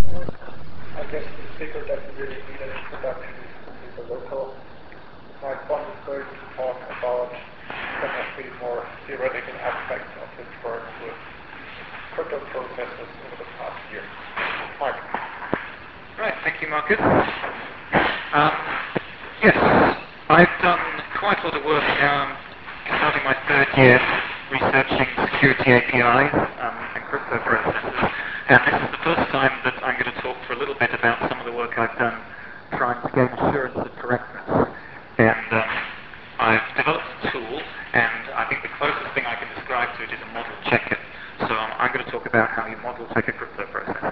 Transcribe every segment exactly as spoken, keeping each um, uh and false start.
I guess the speaker doesn't really need an introduction, it's simply the local. My fund is going to talk about some of the more theoretical aspects of his work with crypto processes over the past year. Mark. Right, thank you, Marcus. Um, yes, I've done quite a lot of work um, starting my third year researching security A P Is um, and crypto processes. And this is the first time that I'm going to talk for a little bit about some of the work I've done trying to gain assurance of correctness. And um, I've developed a tool, and I think the closest thing I can describe to it is a model checker. So um, I'm going to talk about how you model check a crypto processor.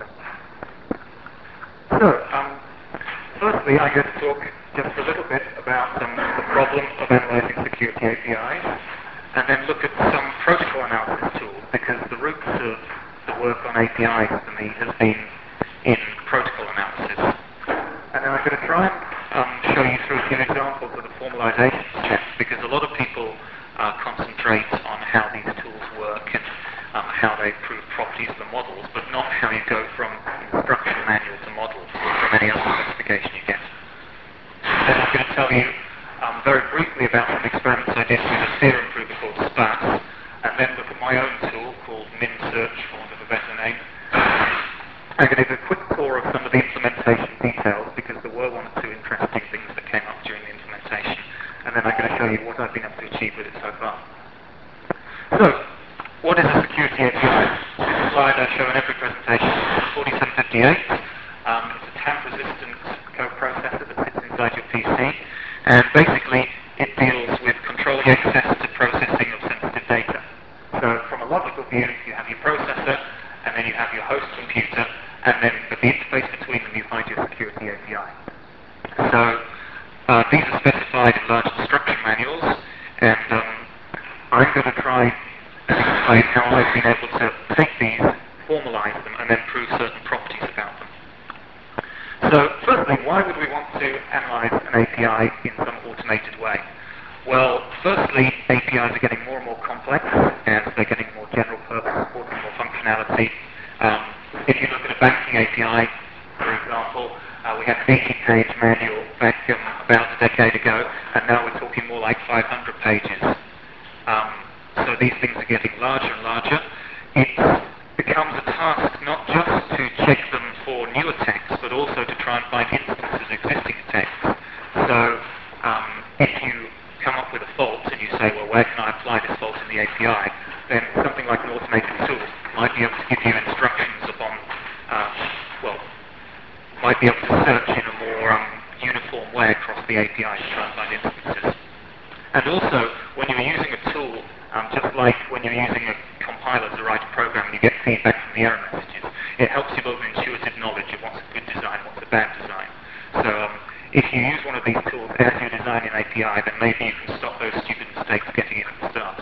So, um, firstly, I'm going to talk just a little bit about um, the problem of analyzing security A P Is, and then look at some protocol analysis tools, because the roots of the work on A P Is for me has been in protocol analysis. And then I'm going to try and um, show you through a few examples of the formalization steps, because a lot of people uh, concentrate on how these tools work and um, how they prove properties of the models, but not how you go from instruction manual to model from any other specification you get. Then I'm going to tell you um, very briefly about some experiments I did with a theorem prover called Sparse, and then look at my own tool called MinSearch, for want of a better name. I'm going to give a quick tour of some of the implementation details, because there were one or two interesting things that came up during the implementation, and then I'm going to show you what I've been able to achieve with it so far. So, what is a security A P I? This is a slide I show in every presentation. It's forty-seven fifty-eight. Um, it's a tamper-resistant coprocessor that sits inside your P C, and basically it deals with controlling access to processing of sensitive data. So from a logical view, you have your processor, and then you have your host computer, and then at the interface between them you find your security A P I. So uh, these are specified in large instruction manuals, and um, I'm going to try and explain how I've been able to take these, formalize them, and then prove certain properties about them. So firstly, why would we want to analyze an A P I in some automated way? Well, firstly, A P Is are getting more and more complex as they're getting more general purpose, supporting more functionality. Um, if you look at a banking A P I, for example, uh, we had an eighty page manual back um, about a decade ago, and now we're talking more like five hundred pages. Um, so these things are getting larger and larger. It becomes a task not just to check them for new attacks, but also to try and find instances of existing attacks. So um, if you come up with a fault and you say, well, where can I apply this fault in the A P I, then something like an automated tool might be able to give you instructions upon, uh, well, might be able to search in a more um, uniform way across the A P I to try and find instances. And also, when you're using a tool, um, just like when you're using a compiler to write a program and you get feedback from the error messages, it helps you build an intuitive knowledge of what's a good design and what's a bad design. So um, if you use one of these tools as you design an A P I, then maybe you can stop those stupid mistakes getting in at the start.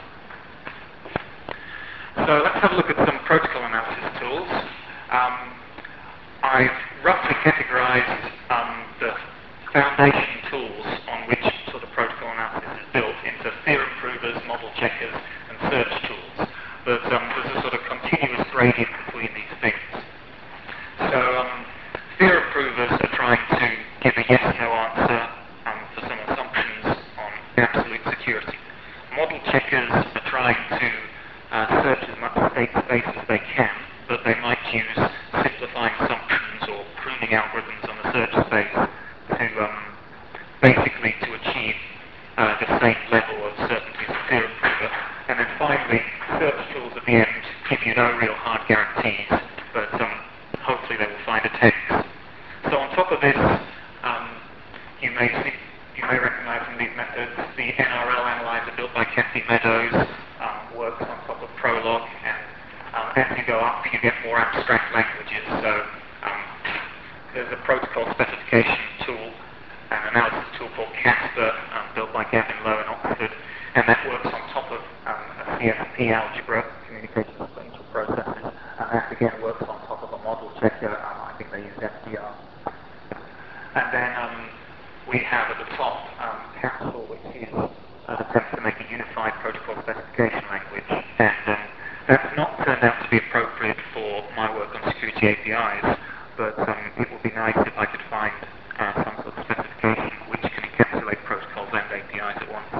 So let's have a look at some protocol analysis tools. Um, I've roughly categorized um, the foundation tools on which sort of protocol analysis is built into theorem provers, model checkers, and search tools. But um, there's a sort of continuous gradient between these things. So um, theorem provers are trying to give a yes-no answer um, for some assumptions on absolute security. Model checkers are trying to uh, search as much state space as they can, but they might use simplifying assumptions or pruning algorithms on the search space to um, basically to achieve uh, the same level of certainty as a theorem prover. And then finally, search tools at the end give you no real hard guarantees, but um, hopefully they will find a text. So on top of this, um, you may see, you may recognize from these methods the N R L analyzer built by Kathy Meadows um, works on top of Prolog, and um, as you go up, you get more abstract languages. So um, there's a protocol specification tool, an analysis tool called Casper, um, built by Gavin Lowe in Oxford, and that works on top of um, a C S P algebra, communication sequential processes, and that again works on top of a model checker. Um, I think they use F D R. And then um, we have at the top um, Capsule, which is an attempt to make a unified protocol specification language, and um, that's not turned out to be appropriate for my work on security A P Is, but um, it would be nice if I could find uh, some sort of specification which can encapsulate protocols and A P Is at once.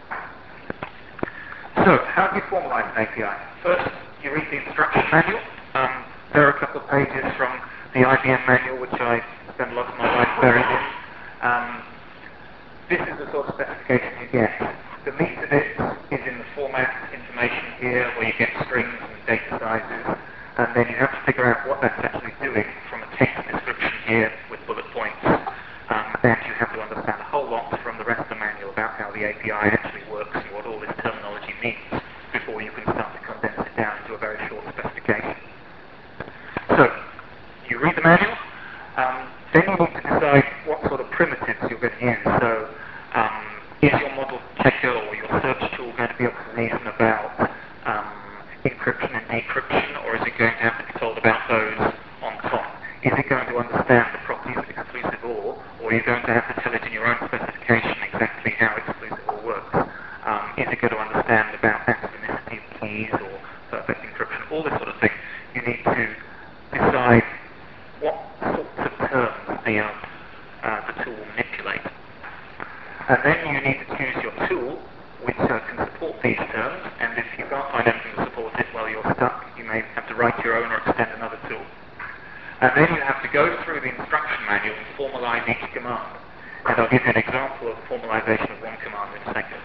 So, how do you formalize an A P I? First, you read the instruction manual. Um, there are a couple of pages from the I B M manual, which I spend a lot of my life buried in. Um, this is the sort of specification you get. The meat of it is in the format information here, where you get strings and data sizes, and then you have to figure out what that's actually doing from a text description here with bullet points. Um, and you have to understand a whole lot from the rest of the manual about how the A P I actually works and what all this terminology means before you can start to condense it down into a very short specification. So, you read the manual, um, then you need to decide what sort of primitives you're going to use. So, um, is your model checker or your search tool going to be able to reason about um, encryption and decryption, or is it going to have to be told about those on top? Is it going to understand the properties of exclusive O R, or are you going to have to tell it in your own specification exactly how exclusive O R works? Um, is it going to understand about atomicity of keys or perfect encryption, all this sort of thing? You need to decide what sorts of terms the, um, uh, the tool will manipulate. And then you need to choose your tool which uh, can support these terms, and if you can't find anything to support it, well, you're stuck. You may have to write your own or extend another tool. And then you have to go through the instruction manual and formalize each command. And I'll give you an example of formalization of one command in a second.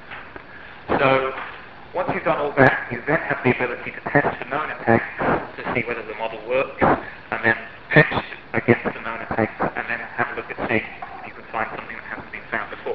So, once you've done all that, you then have the ability to test the known attacks to see whether the model works, and then test against the known attacks, and then have a look at seeing if you can find something that hasn't been found before.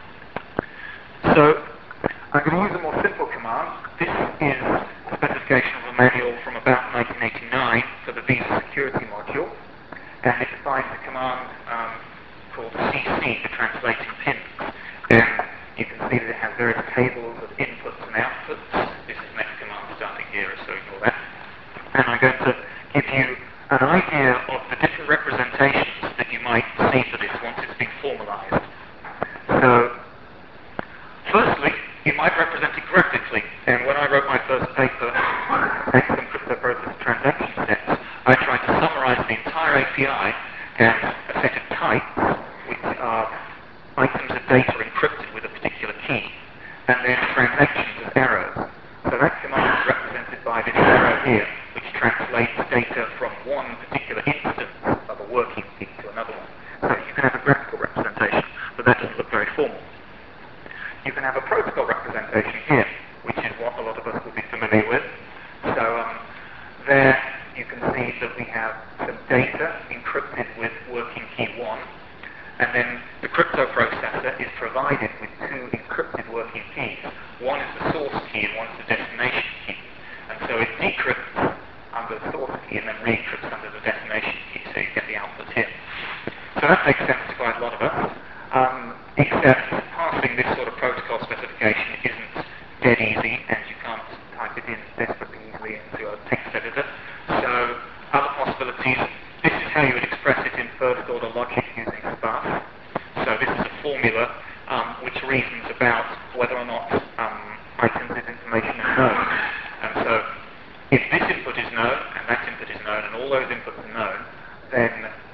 So, I'm going to use a more simple command. This is a specification of a manual from about nineteen eighty-nine for the Visa Security module, and it defines a command um, called C C for translating pins. And you can see that it has various tables of inputs and outputs. This is next command starting here, so ignore that. And I'm going to give you an idea of the different representations that you might see for this once it's been formalized. So, firstly, you might represent it graphically, and when I wrote my first paper, Maximum Crypto Process Transaction Sets, I tried to summarize the entire A P I as a set of types, which are items of data encrypted with a particular key, and then transactions as arrows. So that command is represented by this arrow here, which translates data from one particular instance of a working key to another one. So you can have a graphical representation, but that doesn't look very formal. You can have a protocol representation here, which is what a lot of us will be familiar with. So um, there you can see that we have some data encrypted with working key one, and then the crypto processor is provided with two encrypted working keys. One is the source key and one is the destination key. And so it decrypts under the source key and then re-encrypts under the destination key, so you get the output here. So that makes sense to quite a lot of us. Um, except parsing this sort of protocol specification isn't dead easy, and you can't type it in desperately easily into a text editor. So, other possibilities, this is how you would express it in first order logic using sparse. So this is a formula um, which reasons about whether or not um, items of information are known. And so, if this input is known, and that input is known, and all those inputs are known, then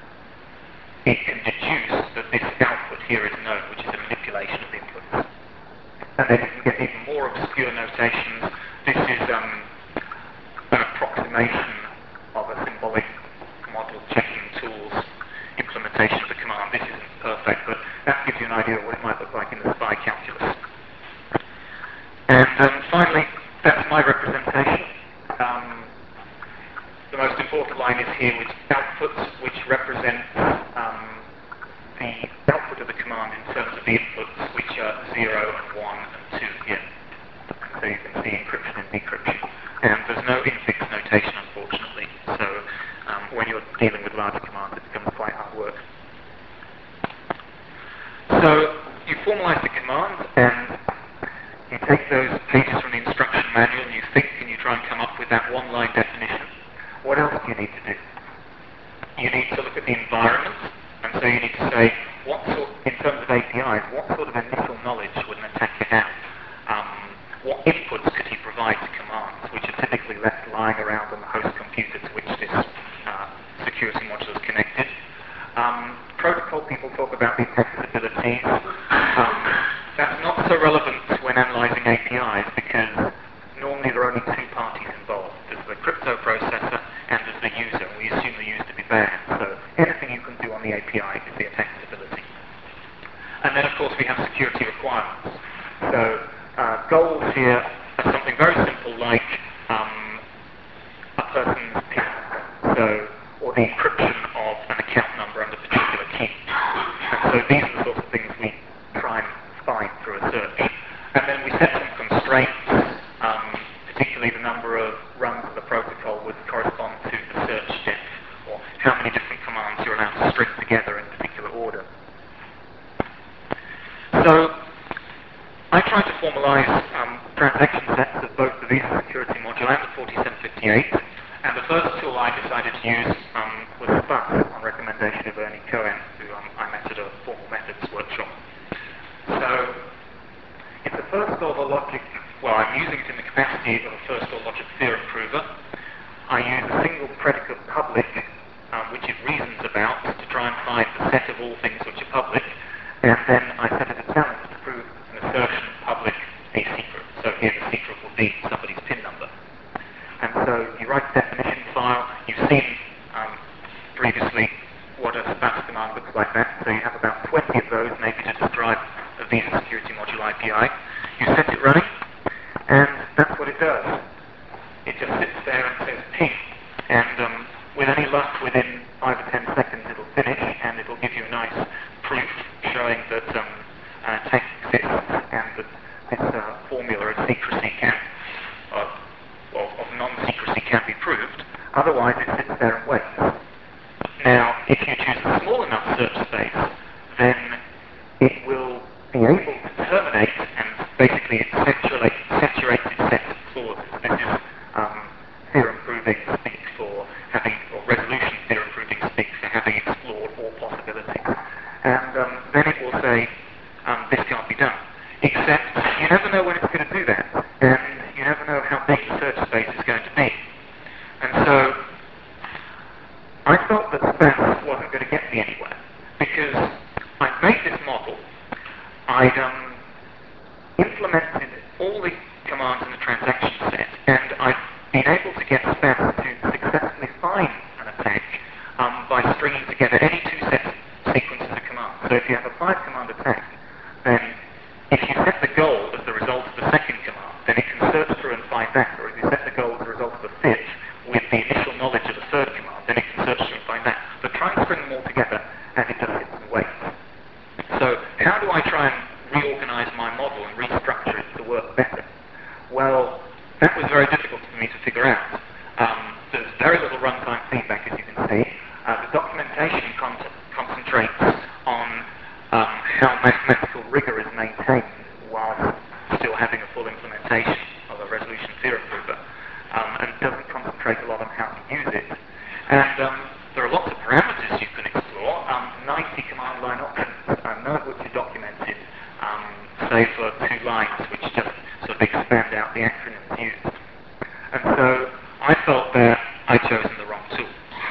it can deduce that this output here is known, which is a manipulation of the inputs. And then you can get even more obscure notations. This is um, an approximation of a symbolic model checking tools implementation of the command. This isn't perfect, but that gives you an idea of what it might look like in the SPI calculus. And um, finally, that's my representation. Um, The most important line is here, which outputs, which represents um, the output of the command in terms of the inputs, which are zero and one and two here. So you can see encryption and decryption. And there's no infix notation, unfortunately. So um, when you're dealing with larger commands, it becomes quite hard work. So you formalize the command, and you take those pages from the instruction manual, and you think, and you try and come up with that one-line definition. What else do you need to do? You need to look at the environment, and so you need to say, what sort, in terms of A P Is, what sort of initial knowledge would an attacker have? Um, what inputs could he provide to commands, which are typically left lying around on the host computer to which this uh, security modules connected. Um, protocol people talk about the extensibilities. Um, that's not so relevant when analyzing A P Is because normally there are only two parties involved. There's the crypto processor and there's the user. We assume the user to be bad. So anything you can do on the A P I is the extensibility. And then of course we have security requirements. So uh, goals here are something very simple like um, a person's PIN, so, or the encryption of an account number under a particular key. And so these are the sorts of things we try and find through a search. And then we set some constraints, um, particularly the number of runs of the protocol would correspond to the search depth, or how many different commands you're allowed to string together in particular order. So I tried to formalize um, transaction sets of both the Visa Security Module and the forty-seven fifty-eight, and the first tool I decided to use um, was Spus, on recommendation of Ernie Cohen, who um, I met at a formal methods workshop. So it's a first-order logic, well, I'm using it in the capacity of a first-order logic theorem prover. I use a single predicate public, um, which it reasons about, to try and find the set of all things which are public, and then I set it a challenge to prove an assertion public a secret. So here the secret will be somebody's PIN number. And so you write the definition file. You've seen um, previously what a Spus command looks like that. So you have about twenty of those maybe to describe a Visa Security Module I P I. You set it running, and that's what it does. It just sits there and says ping. And um, with any luck, within five or ten seconds it'll finish, and it'll give you a nice proof showing that um, uh, text exists and that this uh, formula of secrecy can, uh, of, of non-secrecy can be proved. Otherwise, it sits there and waits. Now, if you choose a small enough search space, then it will be able to terminate and basically it saturates, saturates its set of clauses. This is um, theorem proving speak for having, or resolution theorem proving speak for having explored all possibilities. And um, then it will say, um, this can't be done. Except you never know when it's going to do that, and you never know how big the search space is going to be. And so I felt that Spus wasn't going to get me anywhere, because I'd made this model, I'd um, implemented all the commands in the transaction set, and I'd been able to get Spus to successfully find an attack um, by stringing together any two sets sequences of commands. So if you have a five-command attack, then if you set the goal as the result of the second command, then it can search through and find that. Or if you set the goal as the result of the fifth, with the initial knowledge of the third command, then it can search through and find that. But try and string them all together, and it just sits and waits. So how do I try and reorganize my model and restructure it to work better? Well, that was very difficult for me to figure out. Um, there's very little runtime feedback, as you can see. Uh, the documentation con concentrates on um, how mathematical rigor is maintained while still having a full implementation of a resolution theorem prover, um, and doesn't concentrate a lot on how to use it. And um, there are lots of parameters you can explore, um, ninety command line options, uh, none of which are documented, um, save for two lines, which just sort of expand out the acronyms used. And so I felt that I'd chosen the wrong tool.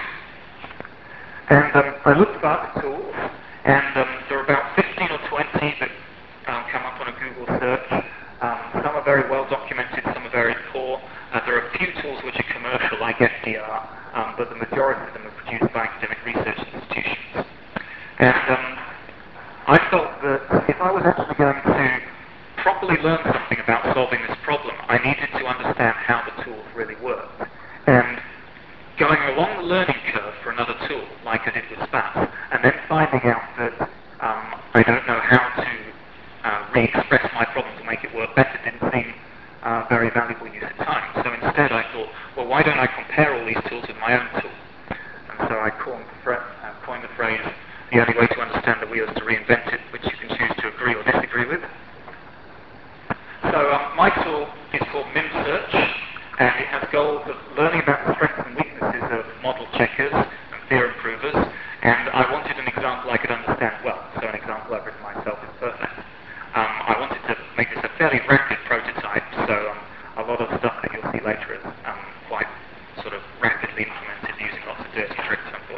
And um, I looked at other tools, and um, there are about fifteen or twenty that um, come up on a Google search. Um, some are very well documented, some are very poor. Uh, there are a few tools which are commercial, like F D R, um, but the majority of them are produced by academic research institutions. And um, I felt that if I was actually going to properly learn something about solving this problem, I needed to understand how the tools really worked. And going along the learning curve for another tool, like I did with Spus, and then finding out that um, I don't know how to uh, re-express my problem to make it work better didn't seem uh, very valuable use of time. So instead I thought, well, why don't I compare all these tools with my own tool? And so I coined the, fra uh, coined the phrase, the only way to understand the wheel is to reinvent it, which you can choose to agree or disagree with. So um, my tool is called MimSearch, and it has goals of learning about the strengths and weaknesses of model checkers and theorem provers, and I wanted an example I could understand well, so an example I've written myself is perfect. Um, I wanted to make this a fairly rapid prototype, so um, a lot of stuff that you'll see later is um, quite sort of rapidly implemented using lots of dirty tricks and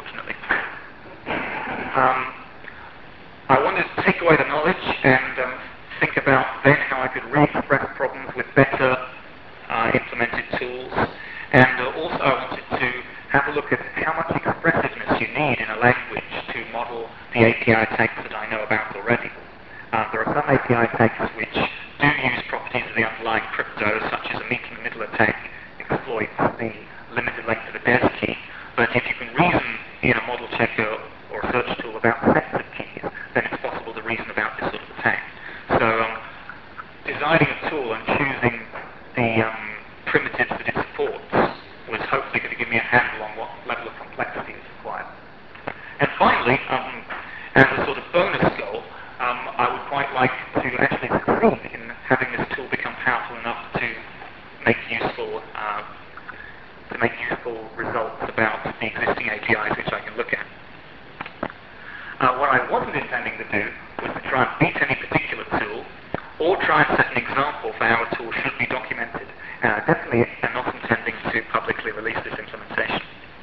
um, I wanted to take away the knowledge and um, think about then how I could re-express problems with better uh, implemented tools. And uh, also I wanted to have a look at how much expressiveness you need in a language to model the A P I tags that I know about already. Uh, there are some A P I tags which do use properties of the underlying crypto, such as a meet-in-the-middle attack exploits the limited length of a des key. But if you can reason in a model checker or a search tool about sets of keys, then it's possible to reason about this sort of attack. So um, designing a tool and choosing the um, primitives that it supports was hopefully going to give me a handle on what level of complexity is required. And finally, um, as a sort of bonus goal, um, I would quite like to actually succeed in having this tool become powerful enough to make useful uh, to make useful results about the existing A P Is which I can look at. Uh, what I wasn't intending to do was to try and beat any particular tool or try and set an example for how a tool should be documented. And I definitely am not intending to publicly release this implementation.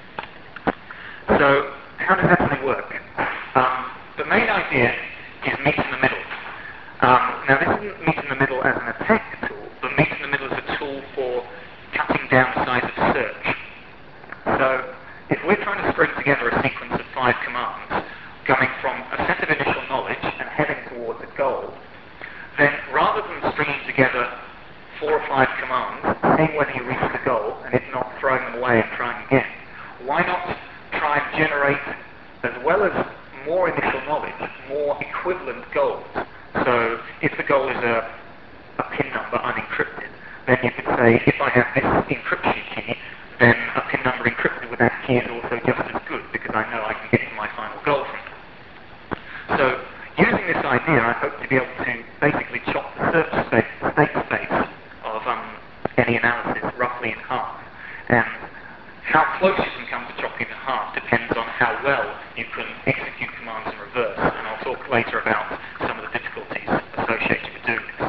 So, how does that really work? Um, the main idea is meet in the middle. Um, now, this isn't meet in the middle as an attack tool, but meet in the middle as a tool for cutting down the size of search. So, if we're trying to string together a sequence of five commands, coming from a set of initial knowledge and heading towards a goal, then rather than stringing together four or five commands, seeing whether you reach the goal, and if not, throwing them away and trying again, why not try and generate, as well as more initial knowledge, more equivalent goals? So if the goal is a, a PIN number unencrypted, then you could say, if I have this encryption key, then a PIN number encrypted with that key is also just as good, because I know I can get to my final goal from it. So using this idea, I hope to be able to basically chop the search space, state space of um, any analysis roughly in half. And how close you can come to chopping in half depends on how well you can execute commands in reverse. And I'll talk later about some of the difficulties associated with doing this.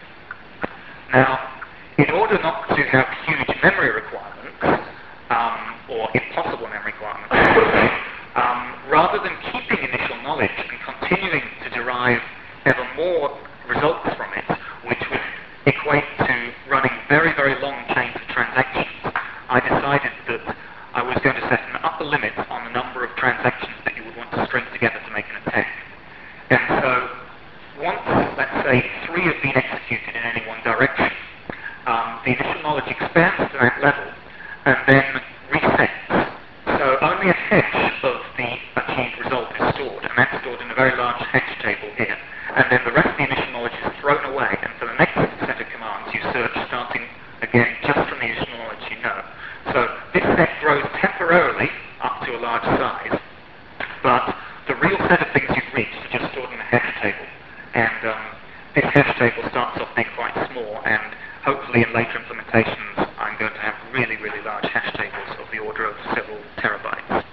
Now, in order not to have huge memory requirements, um, or impossible memory requirements, I should say, um, rather than keeping initial knowledge and continuing to derive ever more results from it, which would equate to running very, very long chains of transactions, I decided that I was going to set an upper limit on the number of transactions that you would want to string together to make an attack. And so, once, let's say, three have been executed in any one direction, um, the initial knowledge expands to that level and then resets. So only a hash of the achieved result is stored, and that's stored in a very large hash table here. And then the rest of the initial knowledge is thrown away, and for the next set of commands you search starting again just from the initial knowledge you know. So this set grows temporarily up to a large size, but the real set of things you've reached are just stored in a hash table. And um, this hash table starts off being quite small, and hopefully in later implementations I'm going to have really, really large hash tables of the order of several terabytes.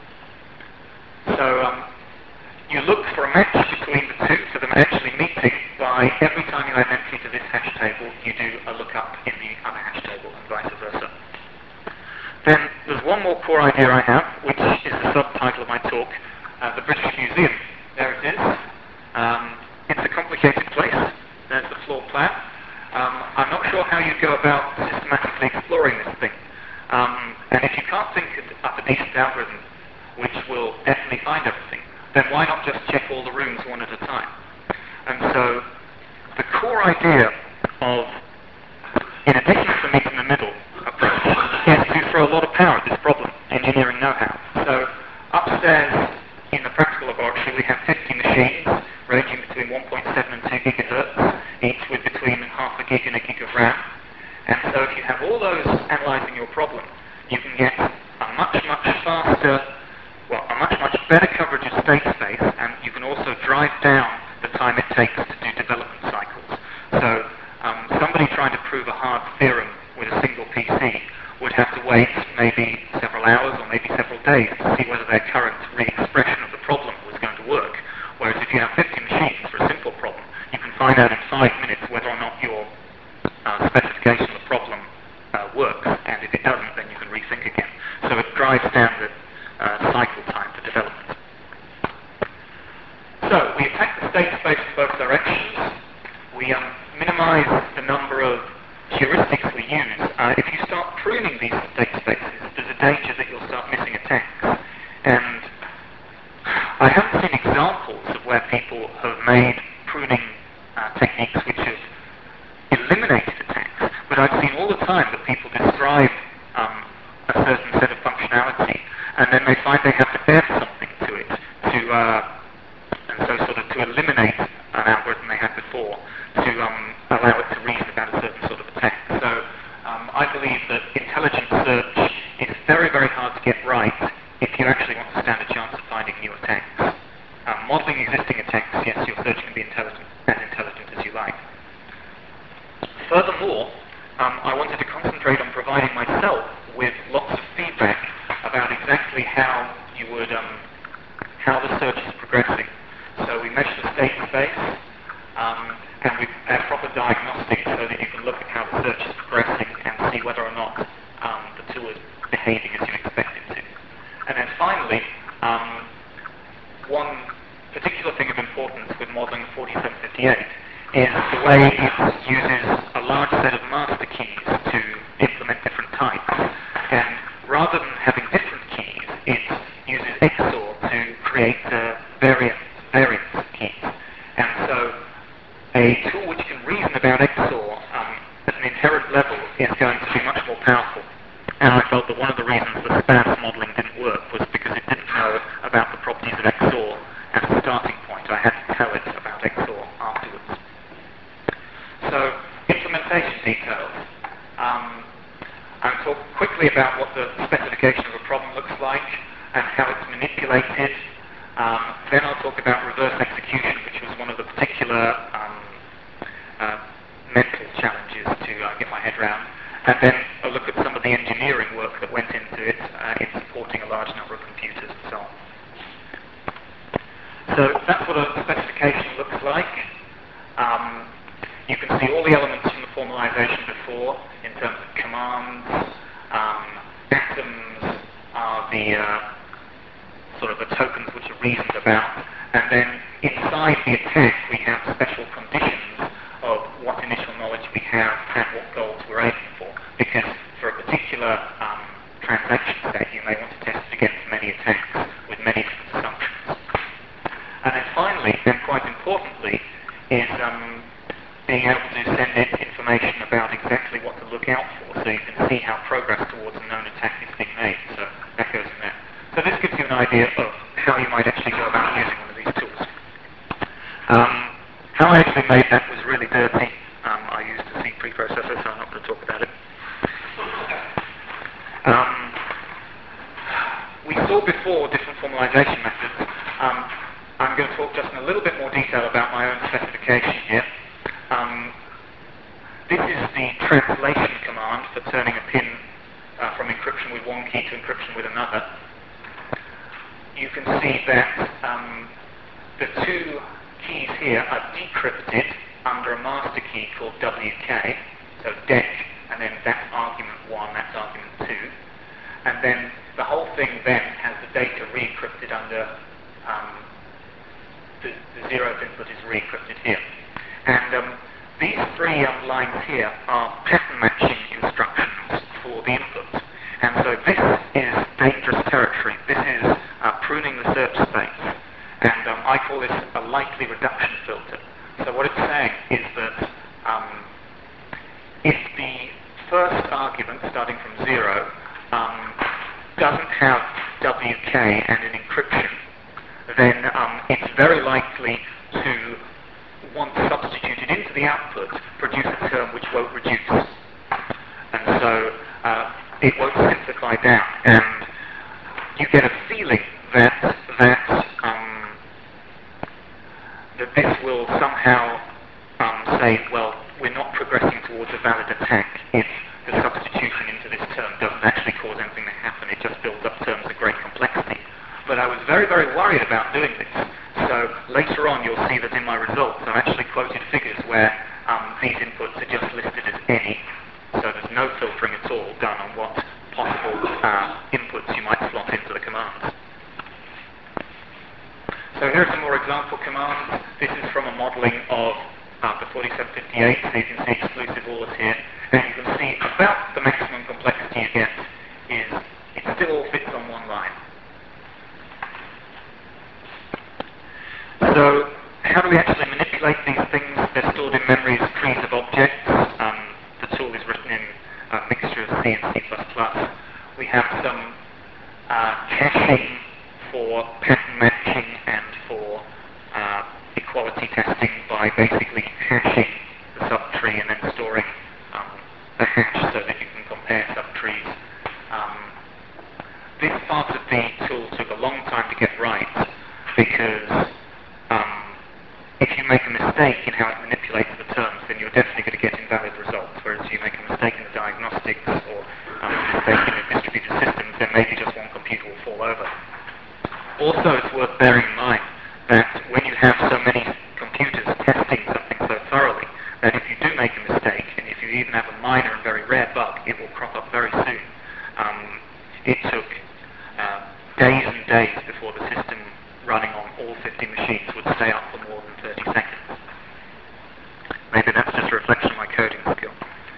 So um, you look for a match between the two, for them actually meeting by every time you add an entry to this hash table, you do a lookup in the other hash table and vice versa. Then there's one more core idea I have, which is the subtitle of my talk, uh, the British Museum. There it is. Um, it's a complicated place. There's the floor plan. Um, I'm not sure how you go about systematically exploring this thing. Um, and if you can't think of a decent algorithm which will definitely find everything, then why not just check all the rooms one at a time? And so the core idea of, in addition to the meet in the middle approach, is to throw a lot of power at this problem, engineering know-how. So upstairs in the practical laboratory we have fifty machines ranging between one point seven and two gigahertz, each with between half a gig and a gig of RAM. And so if you have all those analyzing your problem, you can get a much, much faster, well, a much, much better coverage of state space, and you can also drive down the time it takes to do development cycles. So um, somebody trying to prove a hard theorem with a single P C would have to wait maybe several hours or maybe several days to see whether their current re-expression of the problem was going to work. Whereas if you have fifty machines for a simple problem, you can find out in five minutes whether or not your uh, specification of the problem uh, works, and if it doesn't, then you can rethink again. So it drives down the uh, cycle time for development. So we attack the state space in both directions. We um, minimize the number of heuristics we use. Uh, if you start pruning these state spaces, there's a danger that you'll start missing attacks. And I haven't seen examples of where people have made pruning uh, techniques which have eliminated attacks, but I've seen all the time that people describe um, a certain set of functionality, and then they find they have to add something to it, to uh, and so sort of to eliminate an algorithm they had before, to um, allow it to reason about a certain sort of attack. So um, I believe that intelligent search is very, very hard to get right if you actually want to stand a chance of finding new attacks. Um, modeling existing attacks, yes, your search can be intelligent, as intelligent as you like. Furthermore, um, I wanted to concentrate on providing myself with lots of feedback about exactly how you would, um, how the search is progressing. So we measure the state space, um, and we have proper diagnostics so that you can look at how the search is progressing and see whether or not um, the tool is behaving as you expect it to. And then finally, um, one particular thing of importance with modeling forty-seven fifty-eight is the way it uses a large set of master keys to implement different types. And rather than having different keys, it uses X O R to create uh, variant, variant keys. And so a tool which can reason about X O R um, at an inherent level is going to be much more powerful. And I felt that one of the reasons the sparse modeling didn't work was because it didn't know about the properties of X O R as a starting point. I had to tell it about X O R afterwards. So, implementation details. Um, I'll talk quickly about what the specification of a problem looks like and how it's manipulated. Um, then I'll talk about reverse execution, which was one of the particular um, uh, mental challenges to uh, get my head around. And then I'll look at some of the engineering work that went into it uh, in supporting a large number of computers and so on. So that's what a specification looks like. Um, you can see all the elements from the formalization before in terms of commands. Um, atoms are the uh, sort of the tokens which are reasoned about. And then inside the attack we have special conditions of what initial knowledge we have and what goals we're aiming for. Because for a particular um, transaction state you may want to test it against many attacks with many different assumptions. And then finally, and quite importantly, is um, being able to send it information about exactly what to look out for, so you can see how progress towards a known attack is being made. So that goes in there. So this gives you an idea of how you might actually go about using one of these tools. Um, how I actually made that was really dirty. Um, I used a C preprocessor, so I'm not going to talk about it. Um, we saw before different formalization methods. Um, I'm going to talk just in a little bit more detail about my own specification here. Um, this is the translation command for turning a pin uh, from encryption with one key to encryption with another. You can see that um, the two keys here are decrypted under a master key called W K, so D E C, and then that's argument one, that's argument two. And then the whole thing then has the data re-encrypted under um, the, the zeroth input is re-encrypted here. And um, these three um, lines here are pattern matching instructions for the input. And so this is dangerous territory. This is uh, pruning the search space. And um, I call this a likely reduction filter. So what it's saying is that um, if the first argument, starting from zero, um, doesn't have W K and an encryption, then um, it's very likely to, once substituted into the output, produce a term which won't reduce. And so uh, it won't simplify down. And you get a feeling that that, um, that this will somehow um, say, well, we're not progressing towards a valid attack if the substitution into this term doesn't actually cause anything to happen. It just builds up terms of great complexity. But I was very, very worried about doing this. So later on you'll see that in my results I've actually quoted figures where um, these inputs are just listed as any. So there's no filtering at all done on what possible uh, inputs you might slot into the commands. So here are some more example commands. This is from a modeling of uh, the forty-seven fifty-eight, so you can see exclusive all is here. And you can see about the maximum complexity you get is it still all fits on one line. So how do we actually manipulate these things? They're stored in memory as trees of objects. Um, the tool is written in a mixture of C and C plus plus. We have some uh, caching for pattern matching and for uh, equality testing by basically hashing the subtree and then storing um, the hash so that you can compare subtrees. Um, this part of the tool took a long time to get right because um, if you make a mistake in how it manipulates the terms, then you're definitely going to get invalid results. Whereas if you make a mistake in the diagnostics or um, a mistake in the distributed systems, then maybe just one computer will fall over. Also, it's worth bearing in mind that when you have so many computers testing something so thoroughly, that if you do make a mistake, and if you even have a minor and very rare bug, it will crop up very soon. Um, it took uh, days and days before the system running on all fifty machines would stay up for more than thirty seconds. Maybe that's just a reflection of my coding skill.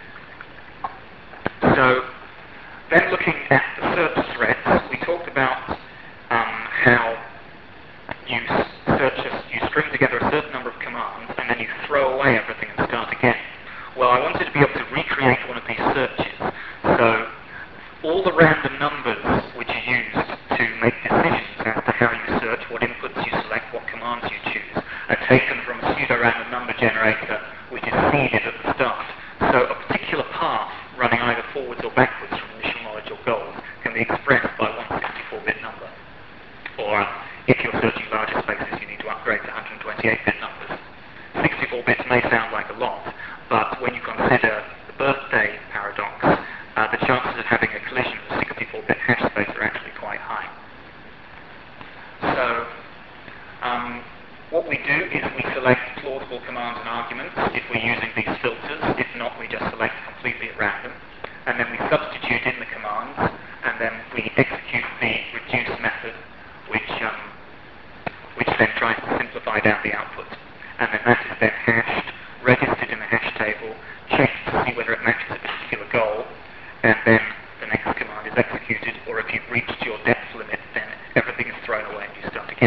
So, then looking at the search threads, we talked about um, how you search, a, you string together a certain number of commands, and then you throw away everything and start again. Well, I wanted to be able to recreate one of these searches. So, all the random numbers which are used to make decisions as to how you search, what inputs you select, what commands you choose, are taken from a pseudo-random number generator which is seeded at the start. So a particular path running either forwards or backwards from initial knowledge or goals can be expressed by one sixty-four bit number. Or if you're searching larger spaces, you need to upgrade to one twenty-eight bit numbers. sixty-four bits may sound like a lot, but when you consider the birthday paradox, uh, the chances of having a collision of sixty-four bit hash space are actually quite high. So, um, what we do is we select plausible commands and arguments if we're using these filters. If not, we just select completely at random. And then we substitute in the commands, and then we execute the reduce method, which um, which then tries to simplify down the output. And then that is then hashed, registered in the hash table, checked to see whether it matches a particular goal, and then the next command is executed, or if you've reached your depth limit, then everything is thrown away and you start again.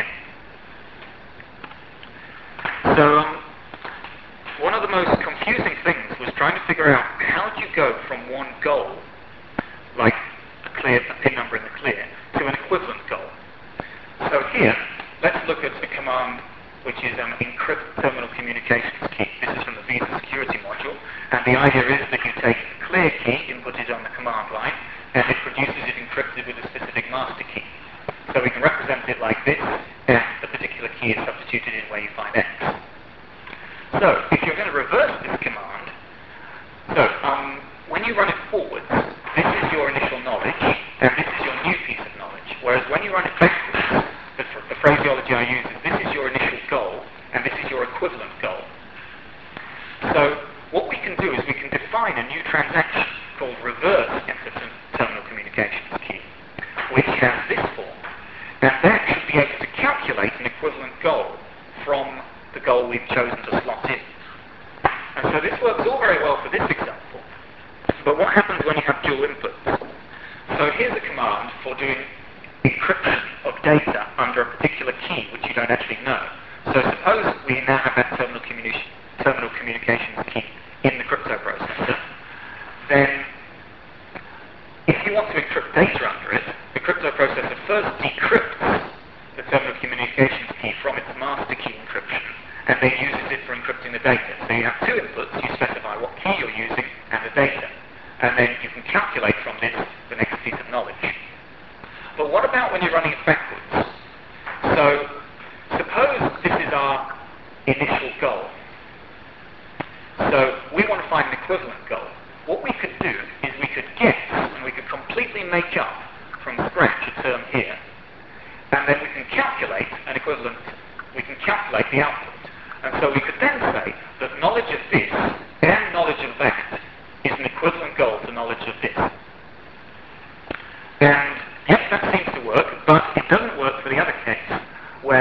So, um, one of the most confusing things was trying to figure out how do you go from one goal, like a clear, a pin number in the clear, to an equivalent goal. So here, let's look at the command which is um, encrypt terminal communications key. This is from the Visa security module, and the idea is that you take the clear key, input it on the command line, and it produces it encrypted with a specific master key. So we can represent it like this, and the particular key is substituted in where you find X. So, if you're going to reverse this command, so um, when you run it forwards, this is your initial knowledge, and this is your new piece of knowledge. Whereas when you run it backwards, the, the phraseology I use is this is your initial goal, and this is your equivalent goal. So, what we can do is we can define a new transaction called reverse enter terminal communications key, which has this form, and that should be able to calculate an equivalent goal from the goal we've chosen to slot in. And so this works all very well for this example, but what happens when you have dual inputs? So here's a command for doing encryption of data under a particular key which you don't actually know. So suppose we now have that terminal, communi terminal communications key in the crypto processor, then if you want to encrypt data under it, the crypto processor first decrypts the terminal communications key from its master key encryption, and then uses it for encrypting the data. So you have two inputs, you specify what key you're using and the data, and then you can calculate from this the next piece of knowledge. But what about when you're running it backwards? So suppose this is our initial goal. So we want to find an equivalent goal. What we could do is we could guess, and we could completely make up from scratch a term here, and then we can calculate an equivalent, we can calculate the output. And so we could then say that knowledge of this and knowledge of that is an equivalent goal to knowledge of this. And yes, that seems to work, but it doesn't work for the other case, where suppose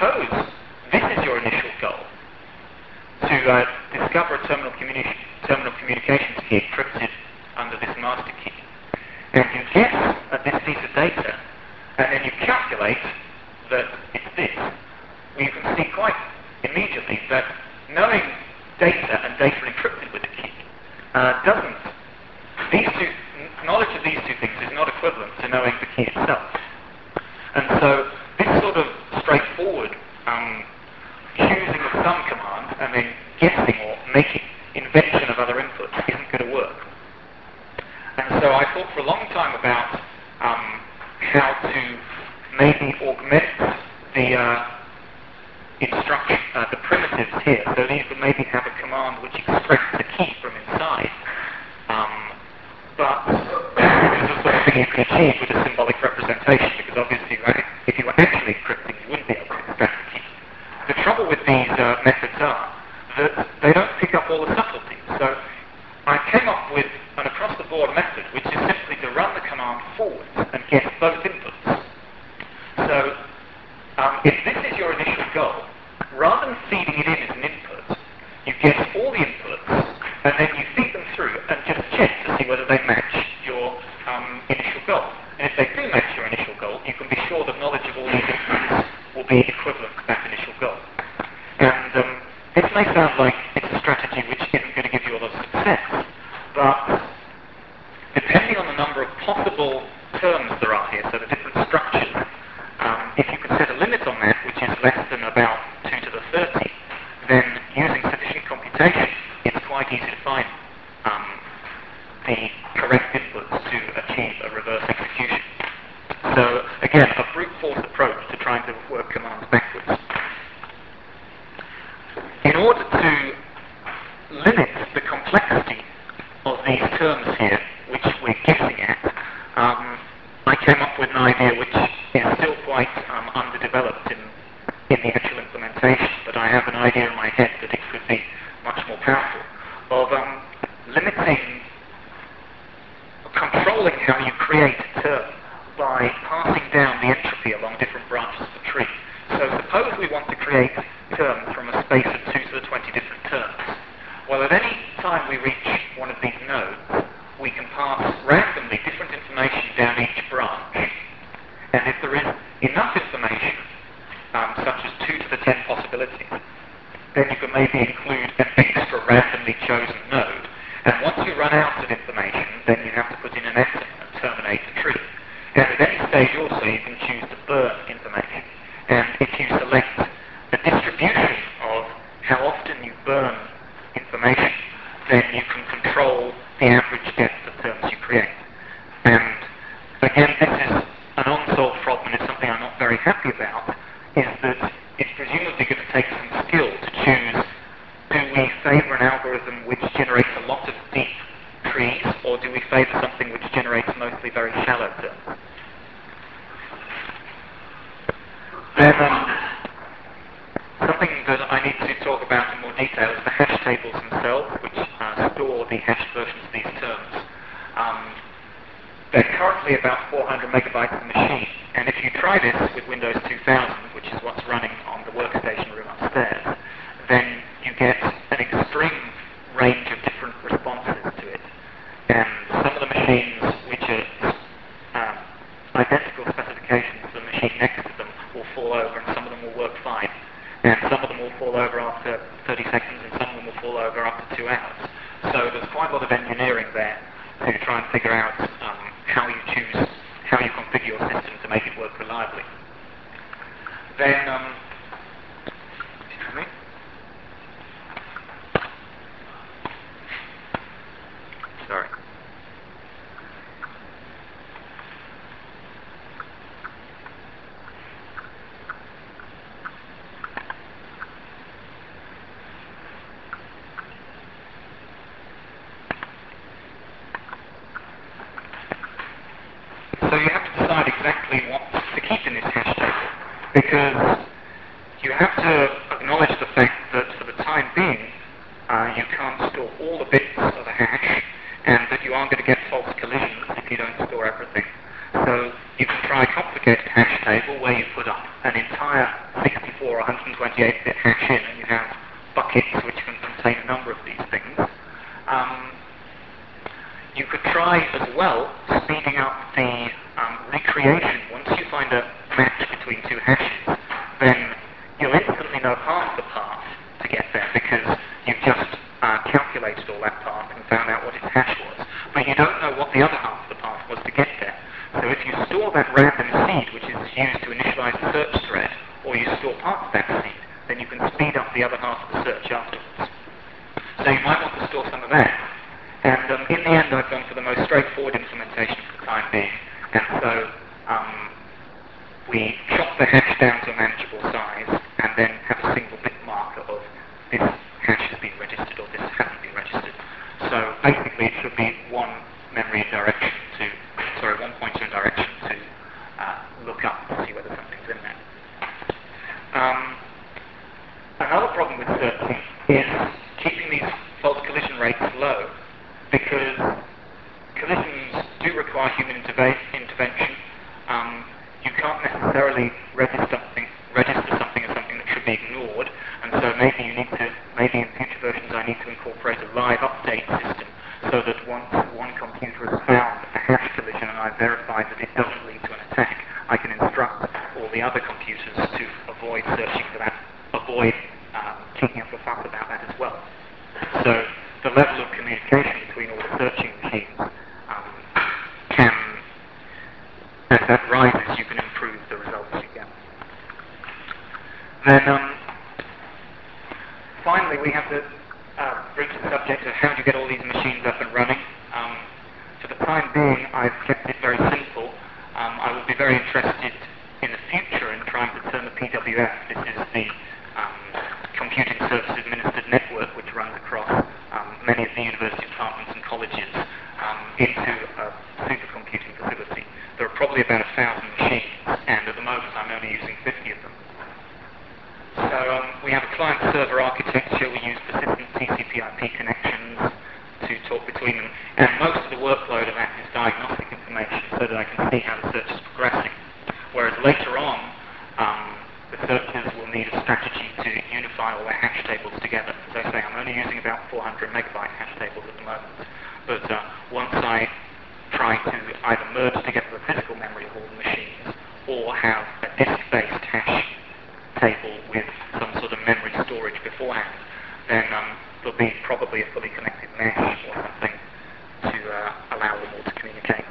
suppose this is your initial goal, to uh, discover a terminal, communi- terminal communications key encrypted under this master key. And you guess at this piece of data, and then you calculate that it's this. Well, you can see quite immediately that knowing data and data encrypted with the key uh, doesn't, these two, knowledge of these two things is not equivalent to knowing the key itself. And so this sort of straightforward um, choosing of some command and then guessing or making invention of other inputs isn't going to work. And so I thought for a long time about um, how to maybe augment the uh, instruction, uh, the primitives here, so that you could maybe have a command which extracts the key from inside. Um, but this is the sort of thing you can achieve with a symbolic representation, because obviously right, if you were actually encrypting, you wouldn't be able to extract the key. The trouble with these uh, methods are that they don't pick up all the subtleties. So I came up with an across-the-board method, which is simply to run the command forwards and guess both inputs. So um, if this is your initial goal, rather than feeding it in as an input, you guess all the inputs, and then you feed them through and just check to see whether they match your um, initial goal. And if they do match your initial goal, you can be sure that knowledge of all these inputs will be equivalent to that initial goal. And um, this may sound like it's a strategy which isn't going to give you a lot of success, but depending on the number of possible terms there are here, so the different structures, um, if you can set a limit on that, which is less than about two to the thirty, then using sufficient computation, it's quite easy to find um, the correct inputs to achieve a reverse execution. So again, a brute force approach to trying to work commands backwards. In order to limit the complexity of these terms here, which we're guessing at, um, I came up with an idea which is still quite um, underdeveloped in, in the actual implementation, but I have an idea in my head that it could be much more powerful, of um, limiting, controlling how you create a term by passing down the entropy along different branches of the tree. So suppose we want to create terms from a space of two to the twenty different terms. Well, at any time we reach one of these nodes, we can pass randomly different information down each branch. And if there is enough information, um, such as two to the ten possibilities, then you can maybe include an extra randomly chosen node. And once you run out of information, then you have to put in an estimate and terminate the tree. And at any stage also, you can choose to burn information. And if you select a distribution of how often you burn information, then you can control the average depth of terms you create. And again, this is an unsolved problem, and it's something I'm not very happy about, is that it's presumably going to take some skill to choose, do we favor an algorithm which generates a lot of deep trees, or do we favor something which generates mostly very shallow terms? Then um, something that I need to talk about in more detail is the hash tables themselves, which uh, store the hashed versions of these terms. Um, they're currently about four hundred megabytes per machine, and if you try this with Windows two thousand, which is what's running on the workstation room upstairs, then you get an extreme range of different responses to it. And some of the machines which are um, identical specifications to the machine next to them will fall over, and some of them will work fine. And some of them will fall over after thirty seconds, and some of them will fall over after two hours. So there's quite a lot of engineering there to try and figure out um, how you choose, how you configure your system to make it work reliably. Then, um, excuse me. Sorry. So you have to decide exactly what to keep in this hash table, because you have to acknowledge the fact that for the time being, uh, you can't store all the bits of a hash, and that you aren't going to get false collisions if you don't store everything. So you can try a complicated hash table where you put up an entire sixty-four or one hundred twenty-eight bit hash in, and you have buckets which can contain a number of these things. Um, you could try as well speeding up the um, recreation. Once you find a match between two hashes, then you'll instantly know half the path to get there because you've just uh, calculated all that path and found out what its hash was. But you don't know what the other half of the path was to get there. So if you store that random seed, which is used to initialize the search thread, or you store parts of that seed, then you can speed up the other half of the search afterwards. So you might want to store some of that. And um, in the end, I've gone for the most straightforward implementation for the time being. And so um, we chop the hash down to a manageable size, and then have a single bit marker of this hash has been registered or this hasn't been registered. So basically, it should be one memory direction to, sorry, one pointer in direction to uh, look up to see whether something's in there. Um, another problem with searching is keeping these false collision rates low, because collisions do require human interve- intervention. Um, you can't necessarily register something, register something as something that should be ignored, and so maybe you need to, maybe in future versions I need to incorporate a live update system so that once one computer has found a hash collision and I've verified that it doesn't lead to an attack, I can instruct all the other computers to avoid searching for that, avoid um, kicking up a fuss about that as well. So the level of communication between all the searching machines um, can, as that rises, you can improve the results you get. Then um, finally we have to uh, reach the subject of how do you get all these machines up and running. Um, for the time being, I've kept it very simple. Um, I will be very interested in the future in trying to turn the P W F, this is the um, Computing Service Administered Network, which runs across um, many of the university departments and colleges, um, into a supercomputing facility. There are probably about a thousand machines, and at the moment I'm only using fifty of them. So um, we have a client-server architecture. We use persistent T C P I P connections to talk between them, and most of the workload of that is diagnostic information so that I can see how the search is progressing. Whereas later on, um, the searchers will need a strategy to unify all their hash tables together. As I say, I'm only using about four hundred megabyte hash tables at the moment, but uh, once I try to either merge together the physical memory of all the machines or have a disk-based hash table with some sort of memory storage beforehand, then um, there'll be probably a fully connected mesh or something to uh, allow them all to communicate.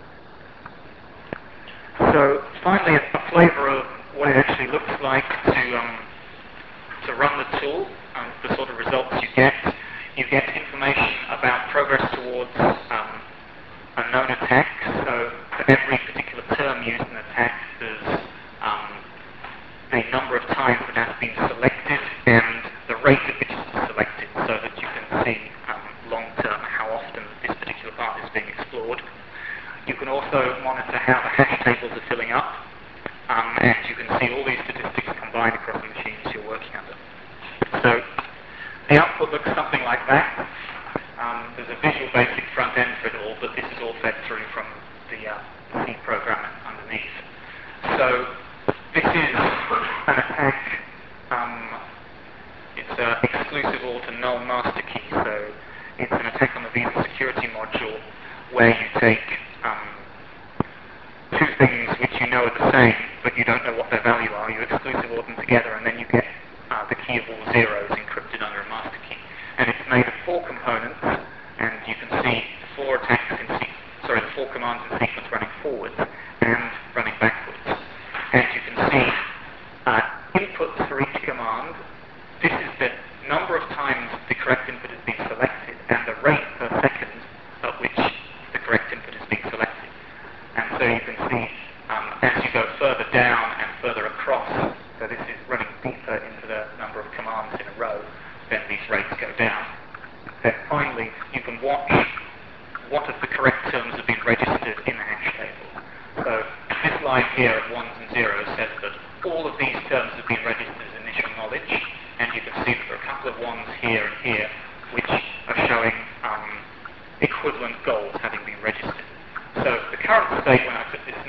So finally, a, a flavor of what it actually looks like to um, to run the tool, and the sort of results you get. You get information about progress towards um, a known attack. So for every particular term used in an attack, there's um, the number of times that has been selected and the rate at which it's selected, so that you can see um, long term how often this particular part is being explored. You can also monitor how the hash tables are filling up, um, and you can see all these statistics combined across the machines you're working under. So the output looks something like that. Um, there's a Visual Basic front end for it all, but this is all fed through from the uh, C program underneath. So this is an attack. Um, it's an exclusive all to null master key. So it's an attack on the Visa security module where you take um, two things which you know are the same, but you don't know what their value are. You exclusive order them together, and then you get uh, the key of all zeros encrypted under a master key. And it's made of four components, and you can see four attacks in se- sorry, the four commands in sequence running forwards and running backwards. And you can see uh, inputs for each command. This is the number of times the correct input has been selected, and the rate per second at which the correct input is being selected. And so you can see um, as you go further down and further across, so this is running deeper into the number of commands in a row, then these rates go down. Then finally, you can watch what of the correct terms have been registered in the hash table. So this line here of ones and zeros says that all of these terms have been registered as initial knowledge, and you can see that there are a couple of ones here and here which are showing um, equivalent goals having been registered. So the current state when I put this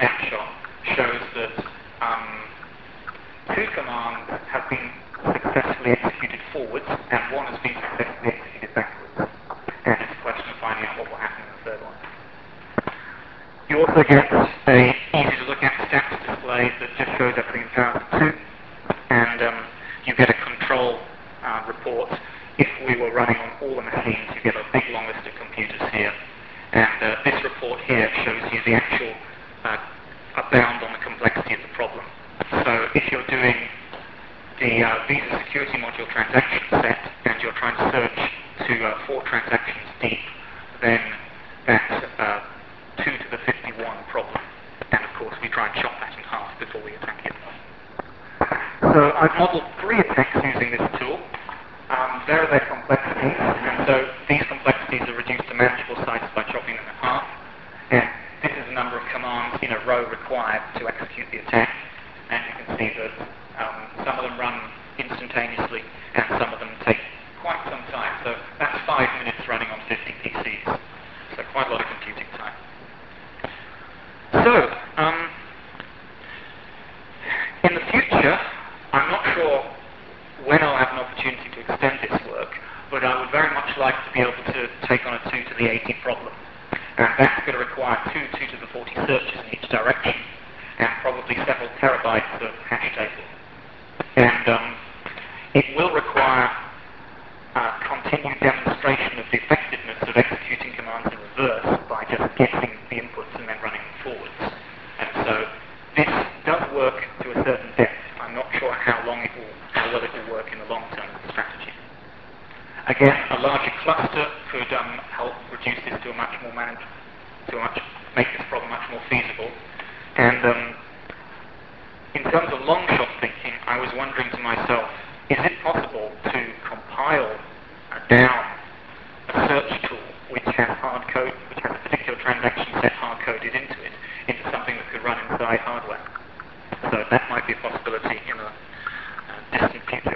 have been successfully executed forwards, and one has been successfully executed backwards. And it's a question of finding out what will happen in the third one. You also get a easy to look at stats display that just shows everything in Power two, and um, you get a control uh, report. If we were running on all the machines, you get a big long list of computers here. And uh, this report here shows you the actual uh, a bound on the complexity of the problem. So if you're doing the uh, Visa Security Module transaction set and you're trying to search to uh, four transactions deep, then that's uh, two to the fifty-one problem. And of course we try and chop that in half before we attack it. So I've modeled three attacks using this tool. Um, there are their complexities, and so these complexities are reduced to manageable sizes by chopping them in half. And this is the number of commands in a row required to execute the attack. And you can see that um, some of them run instantaneously, and some of them take quite some time. So that's five minutes running on fifty P Cs. So quite a lot of computing time. So, um, in the future, I'm not sure when I'll have an opportunity to extend this work, but I would very much like to be able to take on a two to the eighty problem. And that's going to require two two to the forty searches in each direction, and probably several terabytes of hash tables. And um, it will require uh, continued demonstration of the effectiveness of executing commands in reverse by just getting the inputs and then running them forwards. And so this does work to a certain depth. I'm not sure how long it will, how well it will work in the long term as a strategy. Again, a larger cluster could um, help reduce this to a much more managed, to a much, make this problem much more feasible. And um, in terms of long shot thinking, I was wondering to myself, is it possible to compile uh, down a search tool which has hard code, which has a particular transaction set hard coded into it, into something that could run inside hardware? So that might be a possibility in a uh, distant future.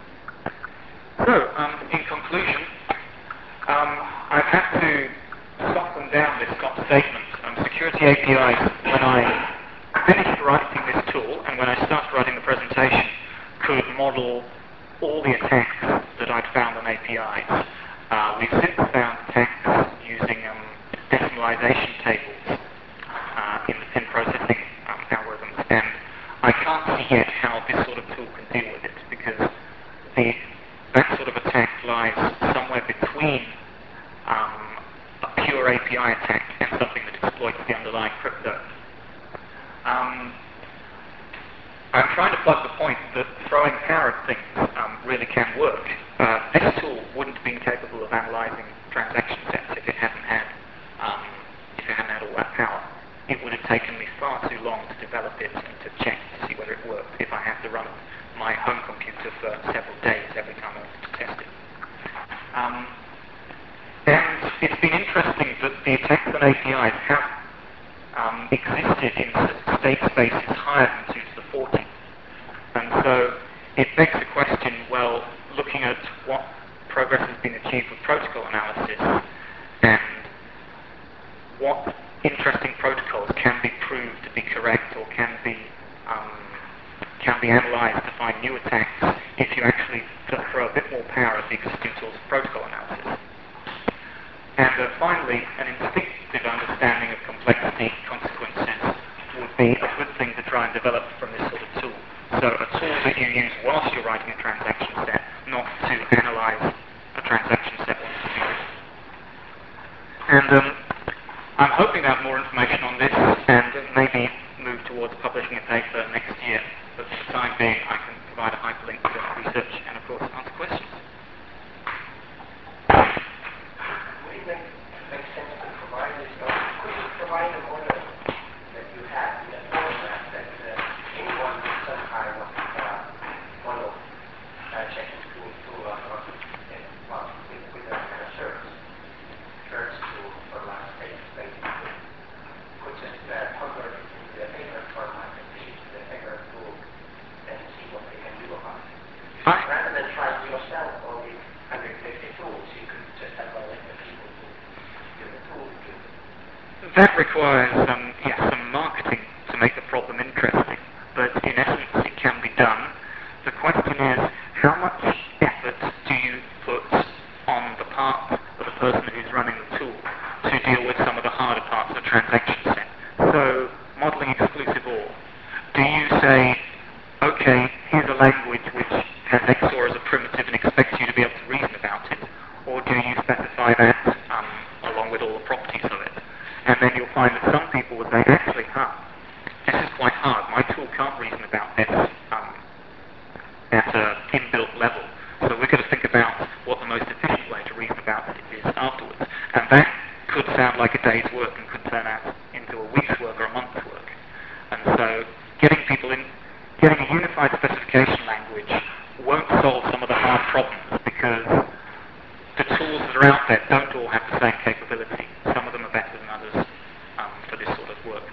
So, um, in conclusion, um, I've had to soften down this top statement. Um, security A P Is, when I finished writing this tool and when I started writing the presentation, could model all the attacks that I'd found on A P Is. Uh, we've since found attacks using um, decimalization tables uh, in the pin processing um, algorithms, and I can't see yet how this sort of tool can deal with it, because the, that sort of attack lies somewhere between um, a pure A P I attack and something that exploits the underlying crypto. Um, I'm trying to plug the point that throwing power at things um, really can work. Uh, this tool wouldn't have been capable of analyzing transaction sets if it hadn't had um, if it hadn't had all that power. It would have taken me far too long to develop it and to check to see whether it worked if I had to run my home computer for several days every time I wanted to test it. Um, and it's been interesting that the attacks on A P Is have um, existed in state spaces higher than two to the forty. And so it begs the question, well, looking at what progress has been achieved with protocol analysis and what interesting protocols can be proved to be correct or can be um, can be analyzed to find new attacks if you actually throw a bit more power at the existing tools of protocol analysis. And uh, finally, an instinctive understanding of complexity consequences would be a good thing to try and develop from this sort of tool. So a tool that you use whilst you're writing a transaction set, not to analyze a transaction set once it's been written. And um, I'm hoping to have more information on this and maybe move towards publishing a paper next year. But for the time being, I can provide a hyperlink to research and, of course, answer questions. Would it make, make sense to provide this? Or could you provide a model that you have in a format that uh, anyone with some kind of uh, model uh, checking tool, tool or, or uh, well, with, with a kind of search, search tool for last page, basically, could just uh, convert it into a paper format and ship to the paper tool and see what they can do about it. I Rather than trying to yourself all these one hundred fifty tools, you could just have a list of people who do the tool to. That requires um, yes, some marketing to make the problem interesting, but in essence it can be done. The question is, how much effort do you put on the part of the person who's running the tool to deal with some of the harder parts of the transaction set? So, modeling exclusive O R. Do you say, okay, here's a language which has X O R as a primitive and expects you to be able to reason about it? Or do you specify that um, along with all the properties of it? And then you'll find that some people will say, actually, huh, this is quite hard. My tool can't reason about this um, at an inbuilt level. So we've got to think about what the most efficient way to reason about it is afterwards. And that could sound like a day's work and could turn out into a week's work or a month's work. And so getting people in, getting a unified specification language won't solve some of the hard problems because the tools that are out there don't all have the same capability. Some of them are better than others um, for this sort of work.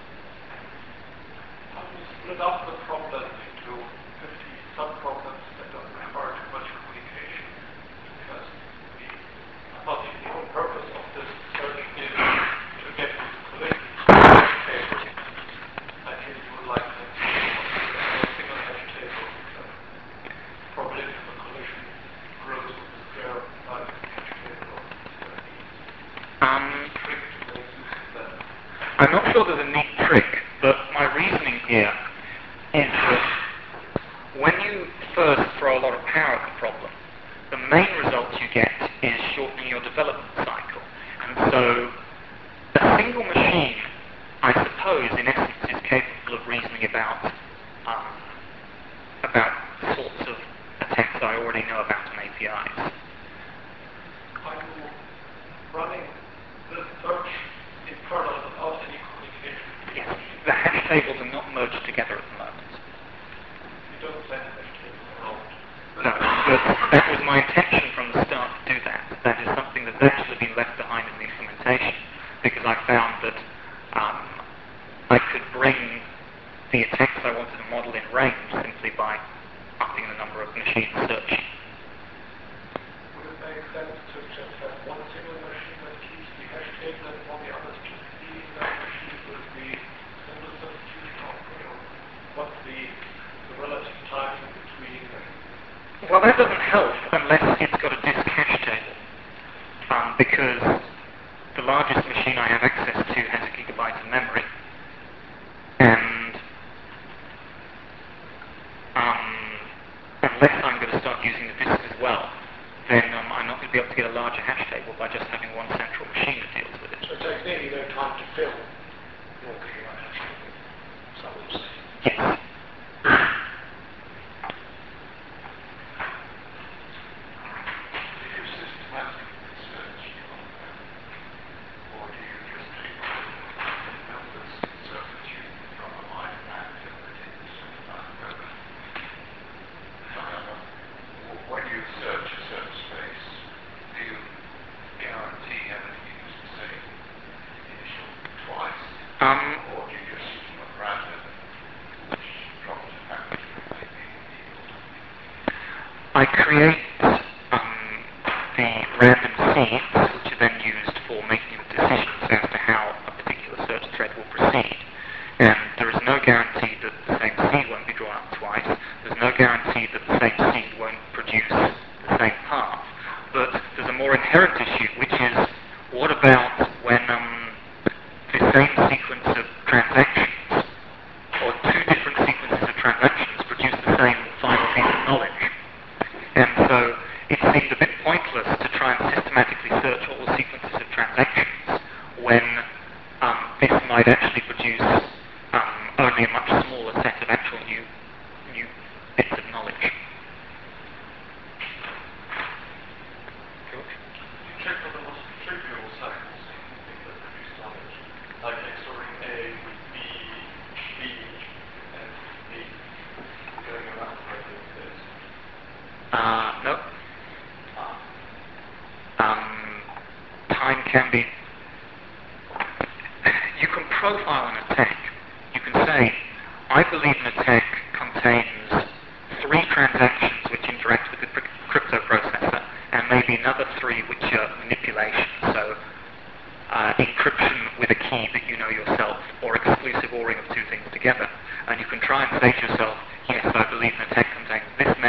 How do you split up the problem into fifty sub-problems that don't require too much communication? Because the, I thought the whole purpose of this search is to get these collisions hash tables. And here you would like to have a single hash table. The probability of a collision grows with the square size of the hash table. Um, Trick to make use of that. I'm not sure there's a neat trick, but my reasoning here is that when you first throw a lot of power at the problem, the main result you get is shortening your development cycle. And so a single machine, I suppose, in essence, is capable of reasoning about um, about sorts of attacks I already know about on A P Is. Are you running this search in parallel without any communication? Yes, the hash tables are not merged together at the moment. You don't send hash tables around. No, but that was my intention from the start to do that. That is something that's actually been left behind in the implementation because I found that um, I could bring the attacks I wanted to model in range simply by upping the number of machines searching. Would it make sense to just have one single machine that keeps the hash table and all the others just feeding that machine with the symbol substitution output? Or what's the, the relative time between? Well, that doesn't help unless it's got a disk hash table, um, because the largest machine I have access to has a gigabyte of memory, and um, unless I'm going to start using the disk as well, then um, I'm not going to be able to get a larger hash table by just having one central machine that deals with it. So it takes nearly no time to fill your gigabyte hash table. Is that what you're saying? Yes. Um, I create um, the random seeds, which are then used for making the decisions as to how a particular search thread will proceed. And there is no guarantee that the same seed won't be drawn up twice. There's no guarantee that the same seed won't produce the same path. But there's a more inherent issue, which is, what about when um, the same sequence of transactions, or two different sequences of transactions, produce the same final piece of knowledge? And so it seemed a bit pointless to try and systematically search all the sequences of transactions when um, this might actually produce um, only a much smaller set of actual new, new bits of knowledge. George? You check for the most trivial cycles that produce knowledge, like XORing A with B, B, and B, going around regular this. Uh, no. Ah. Um, time can be... You can profile an attack. You can say, I believe an attack contains three transactions which interact with the crypto processor, and maybe another three which are manipulation, so uh, encryption with a key that you know yourself, or exclusive O R-ing of two things together. And you can try and say to yourself, yes, I believe an attack contains this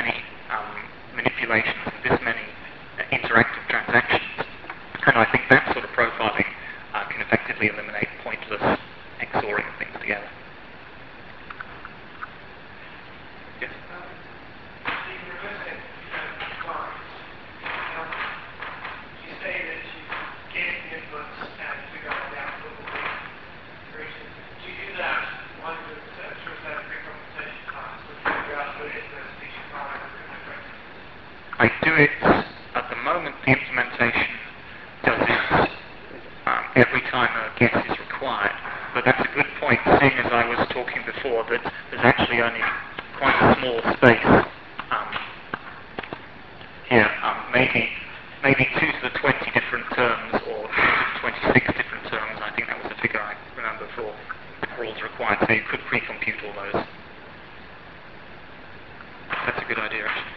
calculations and this many uh, interactive transactions. And I think that sort of profiling uh, can effectively eliminate pointless X O R ing things together. Yes? Um, the reversing uh, lines, um, you say that you get the inputs and figure out the output will be created. Do you do that while you do research, or is that a pre-computation task? Or do you figure out what it is that each file is going to create? I do it at the moment. The implementation does it um, every time a guess is required. But that's a good point, seeing as I was talking before that there's actually only quite a small space um, here. Um, maybe maybe two to the twenty different terms, or two to the twenty-six different terms. I think that was the figure I remember for rules required. So you could pre-compute all those. That's a good idea, actually.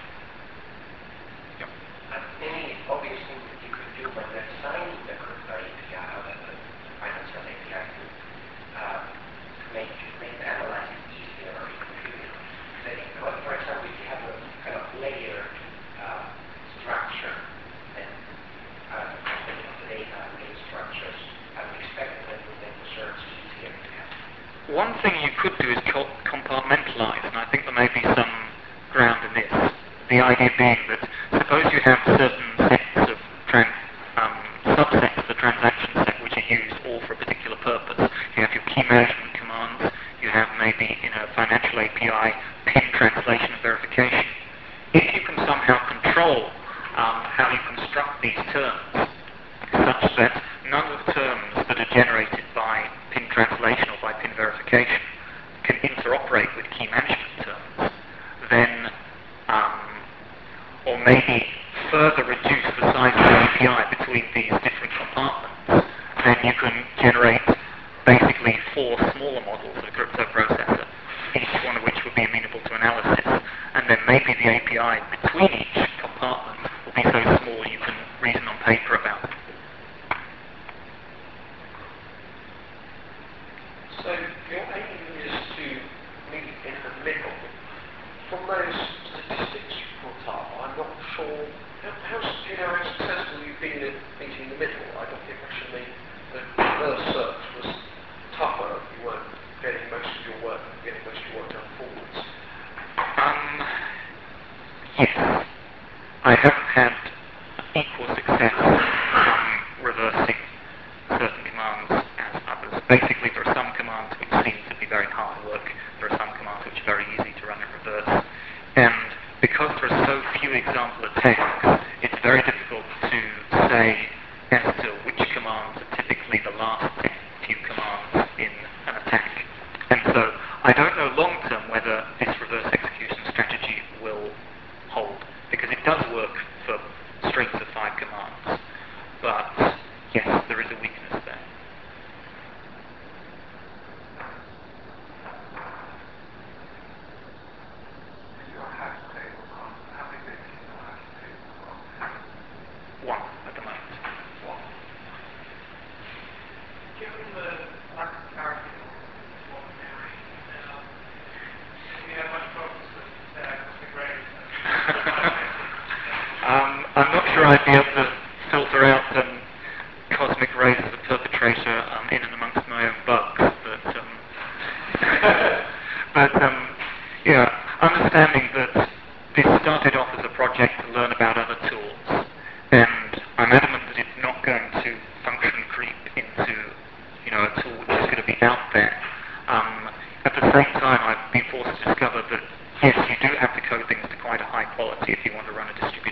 Any obvious thing that you could do when you're designing the crypto A P I or the financial A P I to uh, make, make the analyzing easier or computing. That, well, for example, if you have a kind of layer uh, structure and uh, of the data and layer structures, I would expect that would make the search easier to have. One thing you could do is co compartmentalize, and I think there may be some ground in this. The idea being that suppose you have certain sets of trans, um, subsets of the transaction set which are used all for a particular purpose. You have your key management commands, you have maybe in a financial A P I PIN translation and verification. If you can somehow control um, how you construct these terms such that none of the terms that are generated by PIN translation or by PIN verification can interoperate with key management terms, then um, or maybe further reduce the size of the A P I between these different compartments, then you can generate basically four smaller models of the crypto processor, each one of which would be amenable to analysis. And then maybe the A P I between each compartment will be so small you can reason on paper about it. So your aim is to meet in the middle. From those statistics you put up, I'm not sure, how, how, do you know how successful you've been in meeting the middle? I got the impression the, the reverse search was tougher. You weren't getting most of your work, getting most of your work done forwards. Um, yes. I haven't had equal success um, reversing certain commands as others. Basically, there are some commands which seem to be very hard work. There are some commands which are very easy to run in reverse. And because there are so few example attacks, it's very difficult to say as to which commands are typically the last few commands in an attack. And so I don't know long term whether this reverse execution strategy will hold, because it does work for strings of five commands. But yes, there is a weakness there. One at the moment. One. Given the lack of clarity on what memory, um, do you have much problems with uh, cosmic rays? um, I'm not sure I'd be able to filter out um, cosmic rays as a perpetrator um, in and amongst my own bugs, but um, but um, yeah, understanding that this started off as a project to learn about other tools, and I'm adamant that it's not going to function creep into, you know, a tool which is going to be out there. Um, at the same time, I've been forced to discover that yes, you do have to code things to quite a high quality if you want to run a distributed